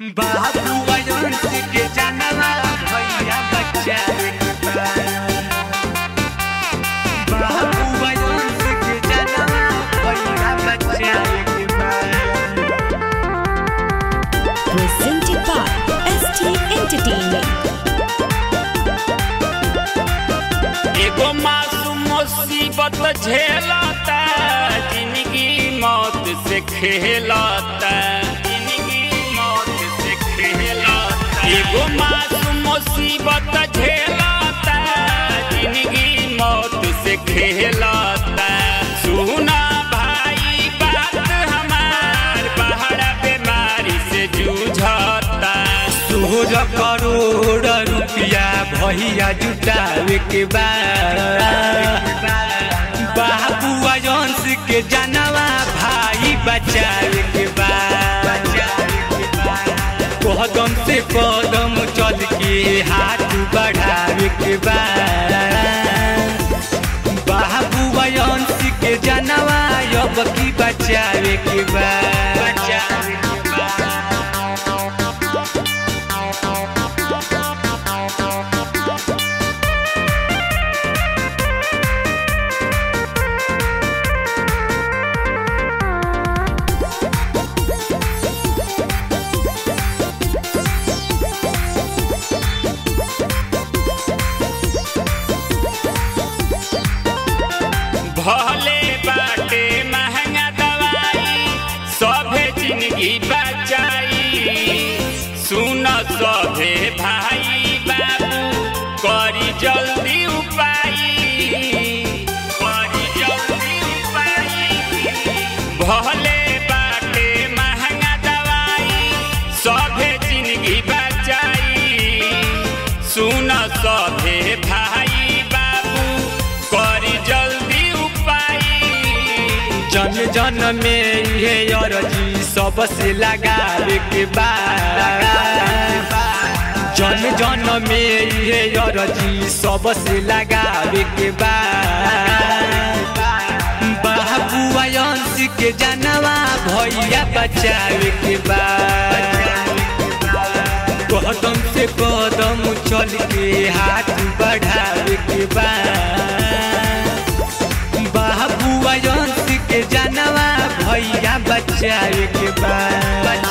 बाबू वजन के जानवा भैया बच्चा बाबू वजन के जानवा भैया बच्चा Presented by ST Entertainment. एगो मासूम मुसीबत झेलता, जिंदगी मौत से खेलता, जिंदगी मौत से खेलता। एगो मासूम मुसीबत झेलता, जिंदगी मौत से खेलता। सुना भाई बात हमार, बहरा बीमारी से जूझता। 16 करोड़ रुपया भैया जुटावे के बाद बाबू वजन के जानवा भाई बचावे के बाद कदम से कदम चल के हाथ बढ़ावे के बाद बाबू वजन के जानवा अब की बचावे के बाद भले बाटे महंगा दवाई, सभे जिंदगी बचाई। सुन सभे भाई बाबू, करी जल्दी उपाय, करी जल्दी उपाय। भले बाटे महंगा दवाई, सभे जिंदगी बचाई। सुन सभे भाई बाबू, करी जल्दी जन जन में ये अर्जी सबसे लगावे के बाद जन जन में ये अर्जी सबसे लगावे के बाद बाबू वजन के जानवा भैया बचावे के बाद कदम से कदम चल के हाथ बढ़ावे के बाद बाबू वजन के जानवा भैया बचावे के बाद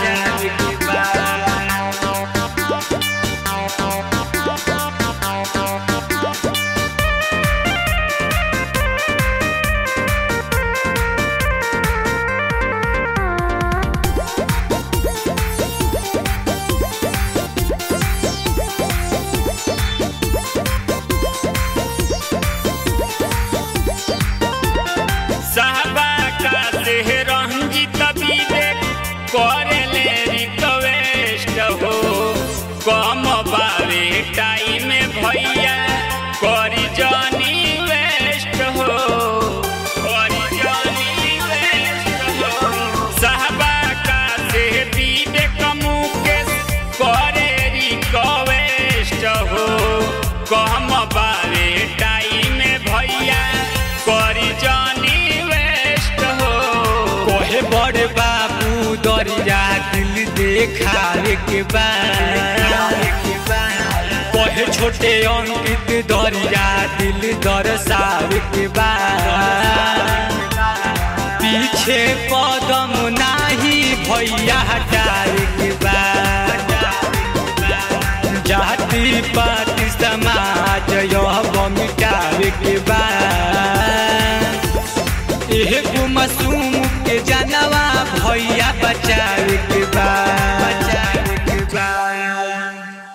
करेले रिक्वेस्ट हो, कम बावे टाइम भैया, करी जानी वेस्ट हो, करी जानी वेस्ट हो। साहबा का से बीबे कमू के करे रिक्वेस्ट हो, कम बावे टाइम भैया, करी जानी वेस्ट हो। कोहे बड़े बाबू दरिया दिल देखावे के बाद कहे छोटे अंकित दरिया दिल दर्शावे के बाद पीछे कदम नाही भैया हटावे के बाद जाति पाति समाज